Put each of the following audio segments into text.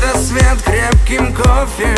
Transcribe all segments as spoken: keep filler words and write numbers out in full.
рассвет крепким кофе,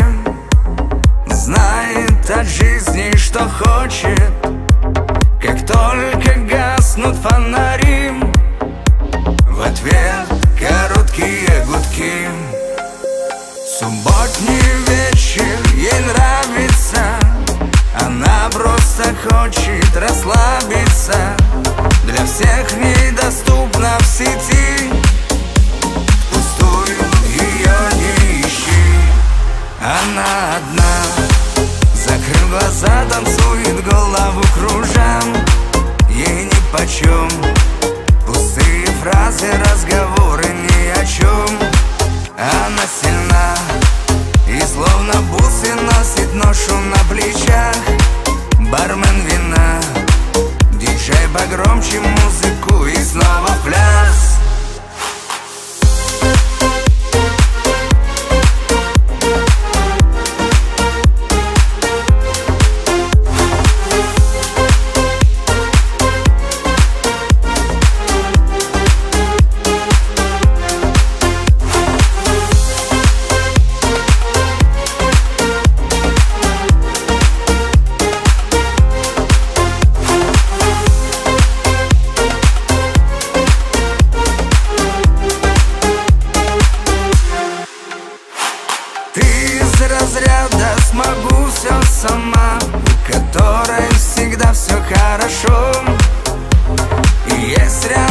знает от жизни, что хочет. Как только гаснут фонари, в ответ короткие гудки. Субботний вечер ей нравится, она просто хочет расслабиться. Для всех недоступна в сети, пустую ее не ищи. Она одна, закрыв глаза, танцует, голову кружа. Ей нипочем пустые фразы, разговоры ни о чем. Она сильна и словно бусы носит ношу на плечах. Бармен вина, диджей погромче музыку и снова в пляс. Разряда смогу все сама, у которой всегда все хорошо. И есть рядом